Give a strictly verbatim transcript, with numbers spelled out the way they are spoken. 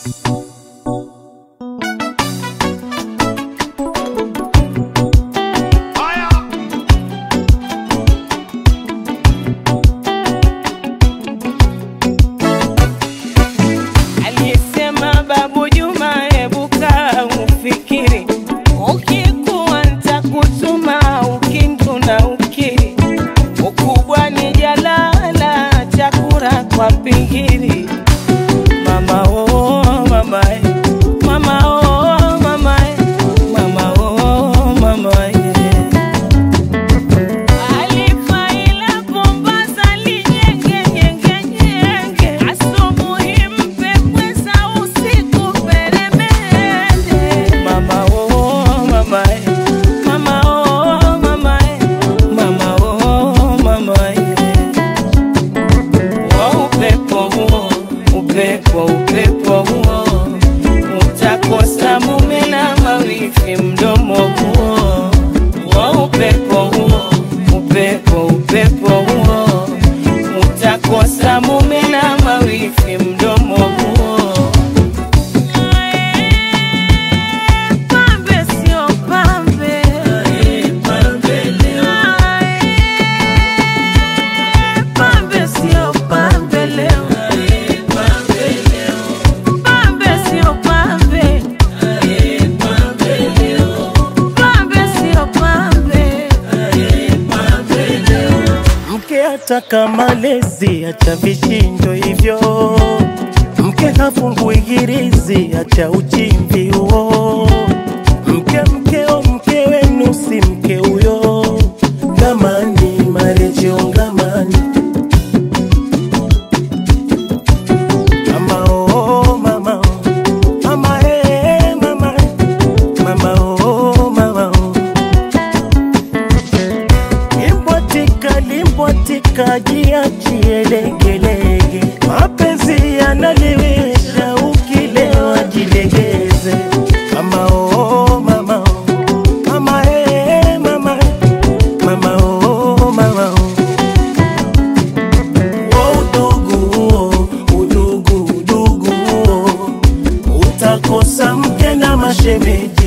Alisema Babu Juma, hebu kaa ufikiri, ukikuwa nitakutuma ukindu na ukiri, ukubwa ni jalala, chakula kwa pingiri. Mama oh mama eh, mama oh mama eh, mama oh mama eh. Alifaila Mombasa linyenge nyenge nyenge, asubuhi mpepwe sa usiku peremende. Mama oh mama eh, mama oh mama eh, mama oh mama eh. Wa upepo huo, upepo upepo huo, utakosa mume na mawifi mdomo huo. Wa upepo huo, upepo upepo huo, utakosa mume na mawifi mdomo huo. Pambe sio pambe, pambe sio pambe leo, pambe sio pambe, pambe sio pambe. Mke ataka malezi, acha vishindo hivyo. Mke hafungui girizi, acha uchimbi huo. Mke mkeo mke wenu si mke huyo. Ngamani marejeo ngamani. Mama oh mama oh, mama eh mama, mama oh mama oh. Limbwatika limbwatika jiachie legelege, mapenzi yanaliwisha ukilewa jilegeze. Mama oh mama oh, mama eh mama, mama oh mama oh. Wa udugu huo, udugu udugu huo, utakosa mke na mashemeji